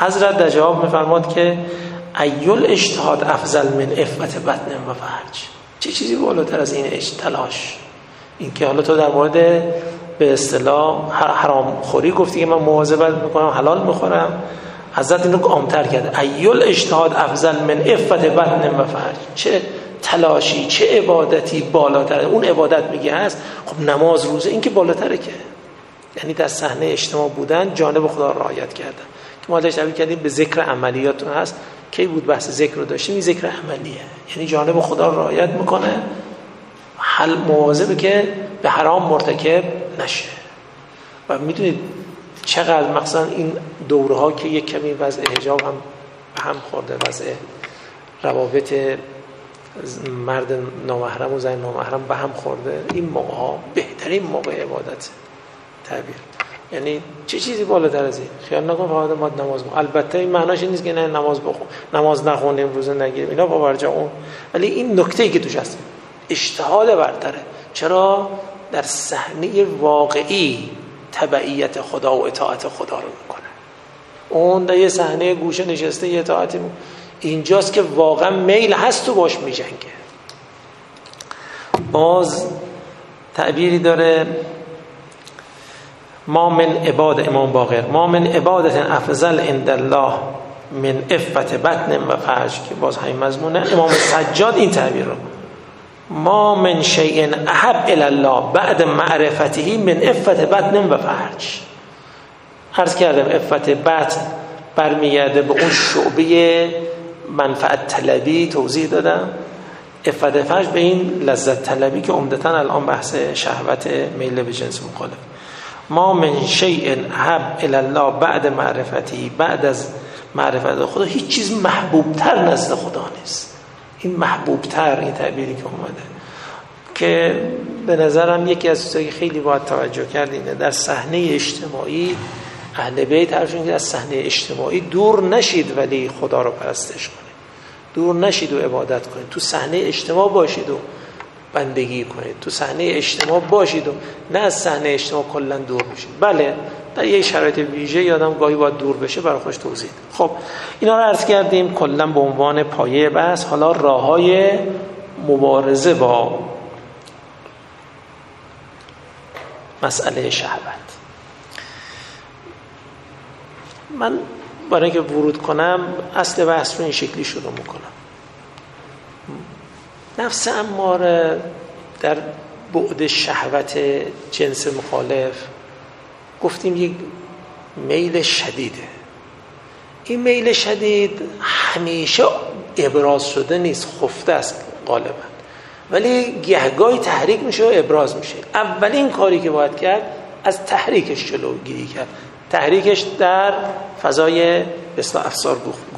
حضرت در جواب میفرماد که ایول اجتهاد افضل من عفت بطن و فرج. چه چیزی بالاتر از این تلاش؟ این که حالا تو در مورد به اصطلاح حرام خوری گفتی که من مواظبت میکنم حلال میخورم، حضرت اینو عام‌تر کرد. ایول اجتهاد افضل من عفت بطن و فرج. چه تلاشی، چه عبادتی بالاتر؟ اون عبادت میگه هست، خب نماز روزه این که بالاتره، که یعنی در صحنه اجتماع بودن جانب خدا رعایت کردن. که ما داشت تعبیر کردیم به ذکر عملیاتون هست. کی بود بحث ذکر رو داشتیم؟ این ذکر عملیه، یعنی جانب خدا رعایت میکنه، حل مواظبه که به حرام مرتکب نشه. و میدونید چقدر مثلا این دوره ها که یک کمی وضع حجاب هم به هم خورده، وضع روابط مرد نامحرم و زن نامحرم به هم خورده، این موقع ها بهترین موقع عبادت تعبیر. یعنی چه چیزی بالاتر از این؟ خیال نکن فقط ما نماز بخونیم. البته این معناش این نیست که نه نماز بخون، نماز نخونیم، روزه نگیریم، اینا باورجا اون، ولی این نکته‌ای که توش هست اجتهاد برتره. چرا؟ در صحنه واقعی تبعیت خدا و اطاعت خدا رو میکنه. اون در یه صحنه گوشه نشسته یه اطاعتی م... اینجاست که واقعا میل هست و باش میجنگه. باز تعبیری داره ما من عباد امام باقر ما من عبادت افضل عند الله من عفت بطن و فرج، که باز همین مضمونه. امام سجاد این تعبیر رو ما من شیء احب الی الله بعد معرفته من عفت بطن و فرج. عرض کردم عفت بطن برمیگرده به اون شعبه منفعت طلبی، توضیح دادم. عفت فرج به این لذت طلبی که عمدتاً الان بحث شهوت میل به جنس مخالف. ما من شیء احب الی الله بعد معرفته، بعد از معرفت خدا هیچ چیز محبوب تر نزد خدا نیست. این محبوب تر، این تعبیری که اومده، که به نظرم یکی از چیزایی که خیلی باید توجه کرد اینه در صحنه اجتماعی اهل بیت حرفشون که از صحنه اجتماعی دور نشید ولی خدا رو پرستش کنید، دور نشید و عبادت کنید، تو صحنه اجتماع باشید و بندگی کنید، تو صحنه اجتماع باشید و نه از صحنه اجتماع کلا دور بشید. بله در یه شرایط ویژه یادم گاهی باید دور بشه، برای خوش توضیح. خب اینا رو عرض کردیم کلا به عنوان پایه بحث. حالا راههای مبارزه با مسئله شهوت. من برای اینکه ورود کنم اصل بحث رو این شکلی شروع میکنم. نفس اماره در بعد شهوت جنس مخالف گفتیم یک میل شدیده. این میل شدید همیشه ابراز شده نیست، خفته است غالبا، ولی گهگاهی تحریک میشه و ابراز میشه. اولین کاری که باید کرد از تحریکش جلوگیری کرد، تحریکش در فضای بسیار افسار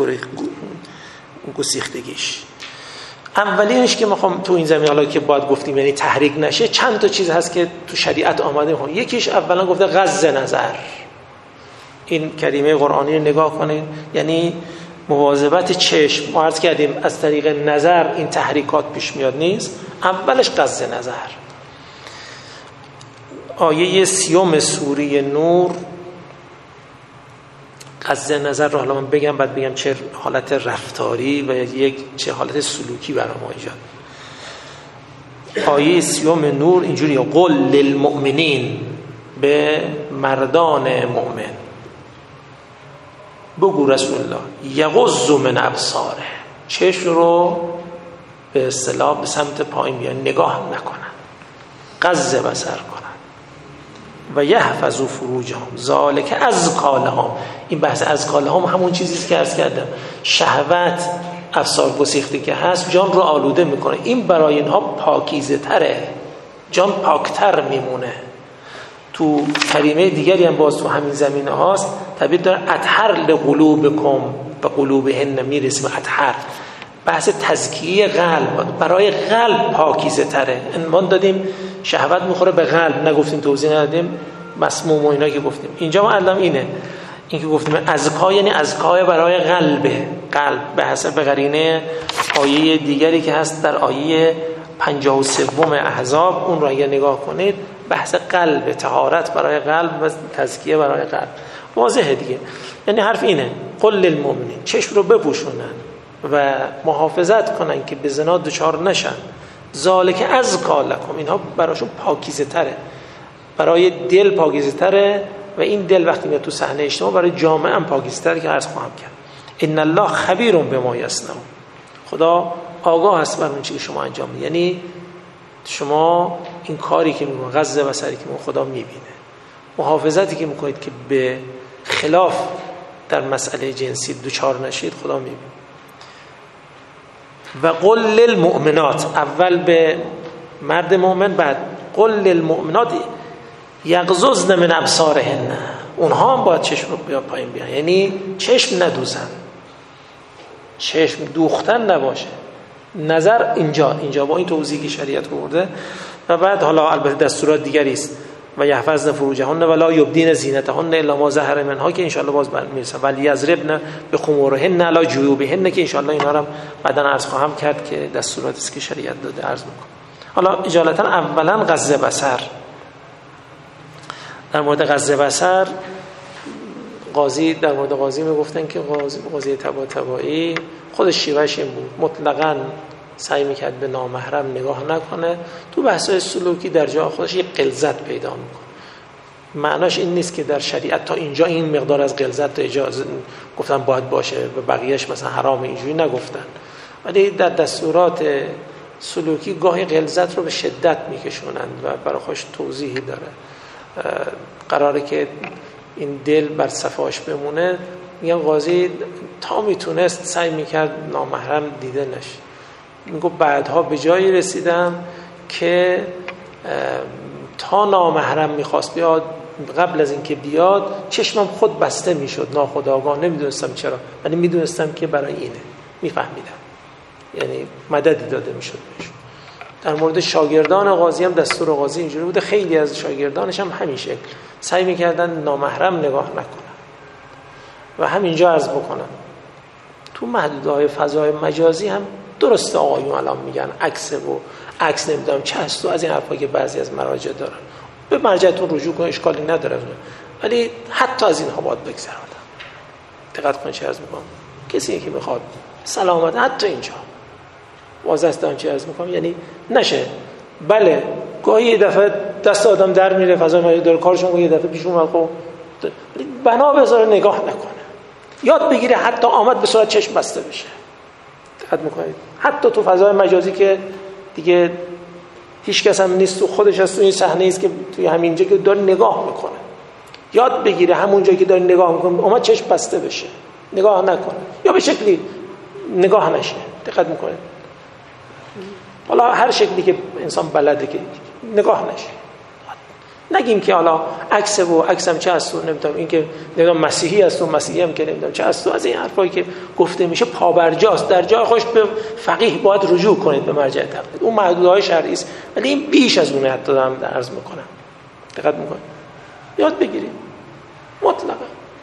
گسیختگیش. اولینش که میخوام تو این زمین حالا که باید گفتیم یعنی تحریک نشه، چند تا چیز هست که تو شریعت آمده. میخوام یکیش اولا گفته غض نظر. این کلمه قرآنی رو نگاه کنید، یعنی مواظبت چشم. ما عرض کردیم از طریق نظر این تحریکات پیش میاد نیست. اولش غض نظر. آیه سیوم سوره نور غض نظر رو حالا من بگم، بعد بگم چه حالت رفتاری و یک چه حالت سلوکی برای ما ایجاد. آیه سیوم نور اینجوری قل للمؤمنین، به مردان مؤمن بگو رسول الله یغضوا من ابصاره، چشم رو به اصطلاح به سمت پایین بیان، نگاه نکنن، غض بصر کنن. و یحفظوا فروجهم ذالک ازکا لهم. این بحث ازکا لهم همون چیزیست که عرض کردم، شهوت افسار گسیخته که هست جان رو آلوده میکنه. این برای اینها پاکیزه تره، جان پاکتر میمونه. تو کلمه دیگری هم باز تو همین زمینه هاست تعبیر داره اطهر لقلوبکم به قلوبهن، میرسیم اطهر، بحث تزکیه قلب، برای قلب پاکیزه تره. عنوان دادیم شهوت میخوره به قلب، نگفتیم توضیح ندادیم مسموم و اینا که گفتیم. اینجا ما علم اینه، این که گفتیم ازکا یعنی ازکای برای قلبه، قلب به حسب قرینه آیه دیگری که هست در آیه پنجاه و سوم احزاب، اون رو اگه نگاه کنید بحث قلب، طهارت برای قلب و تزکیه برای قلب. واضحه دیگه. یعنی حرف اینه قل للمؤمنین، چشم رو بپوشونن و محافظت کنن که به زنا دچار نشن. ذالک ازکا لکم، اینها براشون پاکیزه تره، برای دل پاکیزه تره و این دل وقتی میاد تو صحنه اجتماع برای جامعه هم پاکیزه تره که عرض خواهم کرد. ان الله خبیر بما یصنعون، خدا آگاه هست بر اون چیزی که شما انجام میدید. یعنی شما این کاری که میکنید، غض بصری که میکنید، خدا میبینه. محافظتی که میکنید که به خلاف در مسئله جنسی دوچار نشید، خدا میبینه. و قل للمؤمنات، اول به مرد مؤمن، بعد قل للمؤمنات یغضضن من ابصارهن، اونها هم باید چشم رو بیا پایین بیان، یعنی چشم ندوزن، چشم دوختن نباشه. نظر اینجا اینجا با این توضیحی که شریعت آورده. و بعد حالا البته دستورات دیگری است، و یحفظن فروجهن ولا یبدین زینتهن الا ما ظهر منها که ان شاء الله باز میرسه، ولی یضربن بخمورهن علی جیوبهن که ان شاء الله اینا رو بعدا عرض خواهم کرد که دستوراتی است که شریعت داده عرض میکنم. حالا اجالتا اولا غض بصر. در مورد غض بصر قاضی در مورد قاضی میگفتن که قاضی قاضی طباطبایی خودش شیوهش این بود، مطلقاً سعی میکرد به نامحرم نگاه نکنه. تو بحث‌های سلوکی در جای خودش یه غلظت پیدا میکنه. معناش این نیست که در شریعت تا اینجا این مقدار از غلظت اجازه گفتن باید باشه و بقیهش مثلا حرام، اینجوری نگفتن. ولی در دستورات سلوکی گاهی غلظت رو به شدت میکشونند و برای خودش توضیحی داره. قراره که این دل بر صفاش بمونه، میگن قاضی تا میتونست سعی میکرد نامحرم دیده نشه. میگه بعدها به جایی رسیدم که تا نامحرم میخواست بیاد، قبل از اینکه بیاد چشمم خود بسته میشد ناخودآگاه، نمیدونستم چرا، ولی میدونستم که برای اینه، میفهمیدم، یعنی مددی داده میشد بهشون. در مورد شاگردان قاضی هم دستور قاضی اینجوری بوده، خیلی از شاگردانش هم همین شکل سعی میکردن نامحرم نگاه نکنن. و همینجا عرض بکنم تو محدودهای فضای مجازی هم درسته آقایون الان میگن عکس و عکس نمیدونم چه هست و از این حرفا که بعضی از مراجع دارن، به مرجعتون رجوع کن، اشکالی نداره، ولی حتی از اینها باید بگذرونم. دقت کن چه عرض میکنم. کسی که میخواد سلامت حتی اینجا واضح است چه عرض میکنم، یعنی نشه. بله گاهی یه دفعه دست آدم در میره فضای مجازی داره کارشون، یه دفعه پیش اومد، خب بنا بذاره نگاه نکنه، یاد بگیره حتی آمد به صورت چشم بسته بشه. دقت میکنید حتی تو فضای مجازی که دیگه هیچ کس هم نیست، تو خودش هست، تو این صحنه است که توی همینجا که داره نگاه میکنه، یاد بگیره همونجایی که داره نگاه میکنه اومد چشم بسته بشه، نگاه نکنه یا به شکلی نگاه نشه. دقت میکنید حالا هر شکلی که انسان بلده که نگاه نشه. نگیم که حالا عکس و عکسم چه هست و نمیدونم این که نمیدونم مسیحی هست و مسیحی هم که نمیدونم چه هست و از این حرفایی که گفته میشه پابرجاست. در جای خودش به فقیه باید رجوع کنید، به مرجع تقلید، اون محدودهای شرعی است، ولی این بیش از اونه. حتی دارم عرض میکنم دقت میکنید یاد بگیرید مطلقا.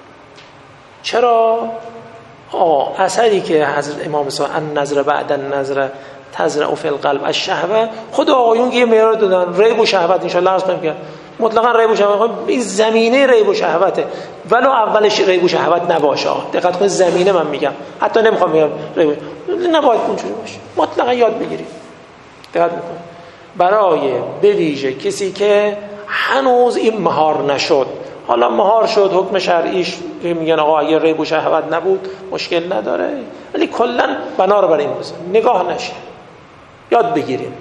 چرا آه اثری که حضرت امام صادق النظر بعد النظر تزرع فی القلب الشهوه، خود آقایون یه معیار دادن، ریب و شهوت. ان شاء الله عرض کنم که مطلقاً ریب و شهوت این زمینه ریب و شهوته، ولو اولش ریب و شهوت نباشه. دقت کنید زمینه من میگم، حتی نمیخوام بگم ریب نباید اونجوری باشه، مطلقاً یاد بگیرید. دقت میکنید برای به ویژه کسی که هنوز این مهار نشد، حالا مهار شد حکم شرعیش که میگن آقا اگه ریب و شهوت نبود مشکل نداره، ولی کلا بنا رو برای این بزن نگاه نشه، یاد بگیریم.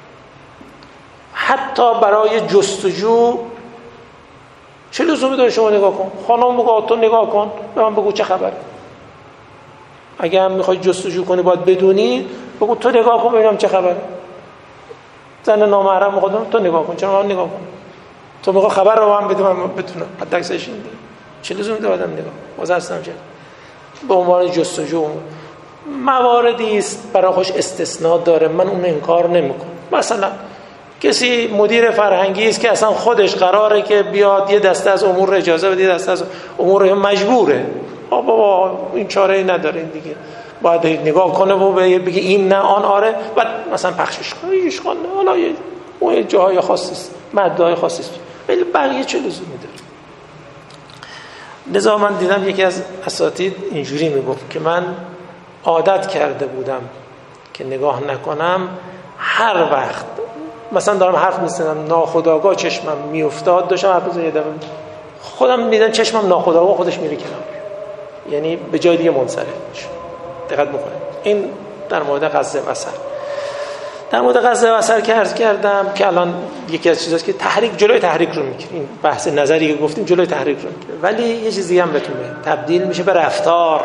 حتی برای جستجو چه لزومی داره شما نگاه کن؟ خانم بگو تو نگاه کن به من بگو چه خبره. اگه هم میخوای جستجو کنی باید بدونی، بگو تو نگاه کن ببینم چه خبره. زن نامحرم میخواد تو نگاه کن، چرا من نگاه کن؟ تو میخوای خبر رو من بدونم من بتونم حتی عکسش این چه لزومی داره آدم نگاه باز هستم چه به عنوان جستجو مواردی است برای خوش استثناء داره، من اون انکار نمیکنم. مثلا کسی مدیر فرهنگی است که اصلا خودش قراره که بیاد یه دسته از امور اجازه بده، یه دسته از امور مجبوره، بابا این چاره ای نداره، این دیگه باید نگاه کنه و بگه این نه آن آره، بعد مثلا پخشش کنه هیچ خانه حالا یه اون جاهای خاصی است، مدهای خاصی است، ولی بقیه چه لزومی داره؟ لذا من دیدم یکی از اساتید اینجوری میگفت که من عادت کرده بودم که نگاه نکنم، هر وقت مثلا دارم حرف میزنم ناخودآگاه چشمم میافتاد، داشتم حرف میزنم یه دفعه خودم میدم چشمم ناخودآگاه خودش میره کنار، یعنی به جای دیگه منصرف میشه. دقت میکنه. این در مورد قصد بصر. در مورد قصد بصر که عرض کردم که الان یکی از چیزاست که تحریک جلوی تحریک رو میگیره. این بحث نظری که گفتیم جلوی تحریک رو میگیره. ولی یه چیز دیگه هم بهتون بگم، تبدیل میشه به رفتار،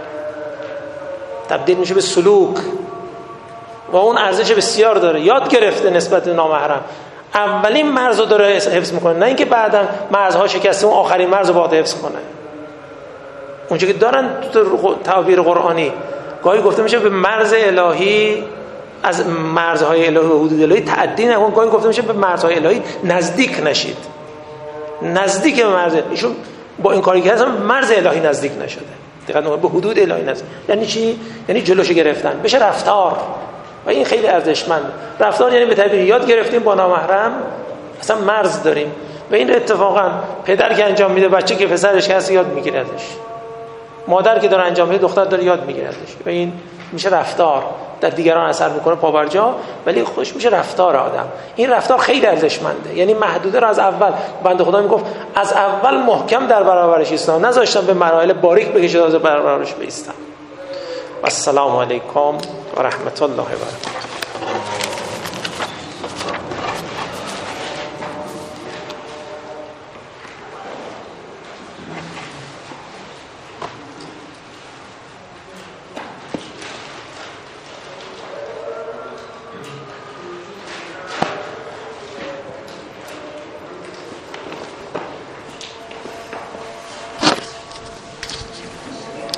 تبدیل میشه به سلوک و اون ارزش بسیار داره. یاد گرفته نسبت به نامحرم اولین مرز رو داره حفظ میکنه، نه اینکه بعدا مرزها شکسته اون آخرین مرز رو باید حفظ کنه. اونجا که دارن تو تعبیر قرآنی گاهی گفته میشه به مرز الهی، از مرزهای الهی و حدود الهی تعدی نکن، گاهی گفته میشه به مرزهای الهی نزدیک نشید. نزدیک به مرز، ایشون با این کاری که هستن مرز الهی نزدیک نشده، دقیقاً به حدود الهی نزدیک. یعنی چی؟ یعنی جلوش گرفتن بشه رفتار و این خیلی ارزشمنده. رفتار یعنی به تعبیر یاد گرفتیم با نامحرم اصلا مرز داریم و این اتفاقا پدر که انجام میده بچه که پسرش هست یاد میگیره ازش، مادر که داره انجام میده دختر داره یاد میگیره ازش و این میشه رفتار. در دیگران اثر میکنه پابرجا، ولی خوش میشه رفتار آدم. این رفتار خیلی ارزشمنده. یعنی محدوده رو از اول، بنده خدا میگفت از اول محکم در برابرش ایستادم، نذاشتم به مراحل باریک بکشه تا برابرش بایستم. السلام علیکم و رحمت الله و برکاته.